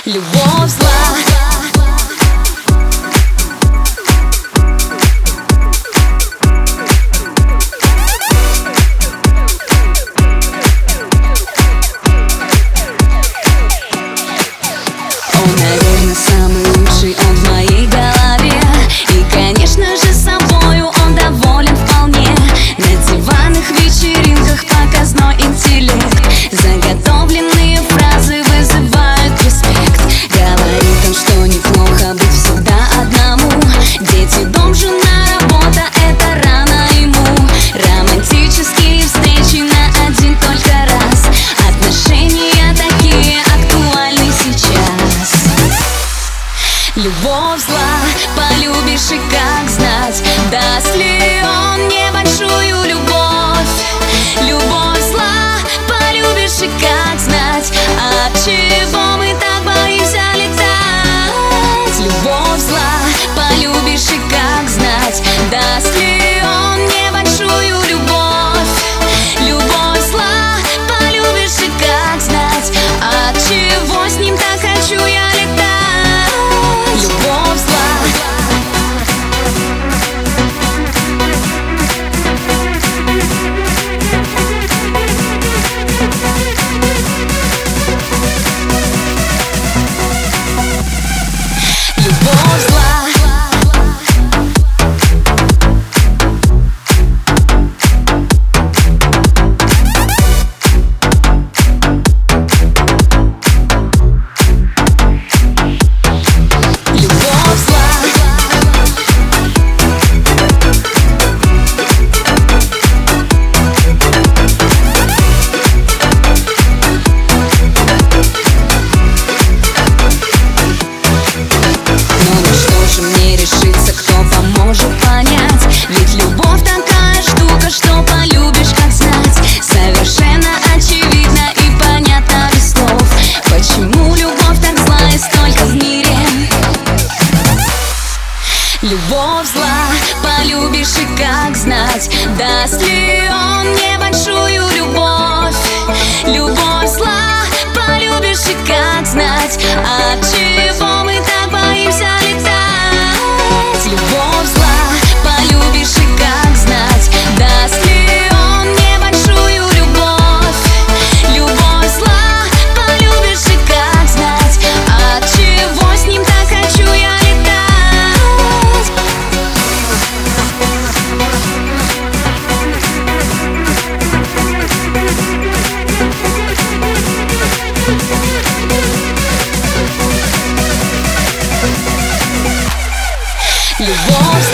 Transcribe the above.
Любовь зла. Он, наверное, самый лучший, он в моей голове. И, конечно же, собою он доволен вполне. На диванных вечеринках показной интеллект. Заготовленные фразы вызывают респект. Говорит он, что неплохо быть всегда одному. Дети, дом, жена, работа — это рано ему. Романтические встречи на один только раз. Отношения такие актуальны сейчас. Любовь зла, полюбишь и как знать, даст ли он небольшую любовь. Любовь зла, полюбишь и как знать, от чего мы так боимся летать. Любовь зла, полюбишь и как знать, даст ли он небольшую любовь. Любовь зла, полюбишь и как знать, от чего с ним так хочу я летать. Любовь зла. Любовь зла. Мне решиться, кто поможет понять. Ведь любовь такая штука, что полюбишь как знать. Совершенно очевидно и понятно без слов, почему любовь так зла и столько в мире. Любовь зла, полюбишь и как знать, даст ли он небольшую любовь. Любовь зла, полюбишь и как знать, от чего мы так боимся летать. Любовь зла, полюбишь и как знать, даст ли он небольшую любовь. Любовь зла, полюбишь и как знать, от чего с ним так хочу я летать. Любовь.